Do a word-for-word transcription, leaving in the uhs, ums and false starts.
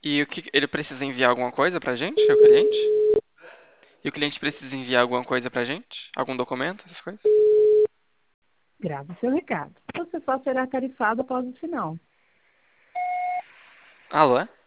E o que ele precisa enviar alguma coisa pra gente, o cliente? E o cliente precisa enviar alguma coisa pra gente? Algum documento, essas coisas? Grave seu recado. Você só será tarifado após o sinal. Alô?